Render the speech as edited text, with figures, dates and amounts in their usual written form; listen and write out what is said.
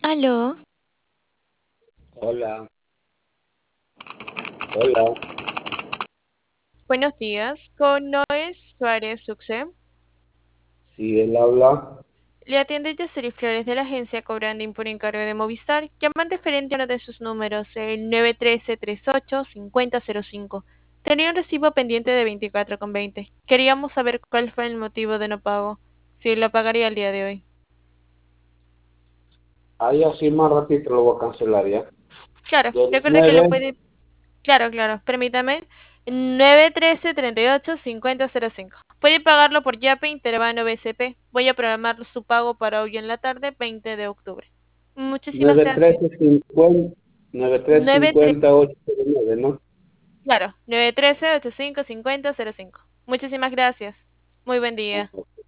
Aló, Hola, hola, buenos días. Con Noé Suárez Succe. si él habla, Le atiende Yaceri Flores de la agencia Cobranding por encargo de Movistar. Llaman referente a uno de sus números, el 913-38-5005. Tenía un recibo pendiente de 24,20. Queríamos saber cuál fue el motivo de no pago. Si lo pagaría el día de hoy. ahí así más ratito lo voy a cancelar ya. Claro, Del recuerda que lo 9, puede. Claro, claro, permítame. 913-38-5005. Puede pagarlo por Yape Intervano BCP. Voy a programar su pago para hoy en la tarde, 20 de octubre. Muchísimas gracias. 91350, 93, 935809, ¿no? claro, 913-85-5005. Muchísimas gracias. Muy buen día.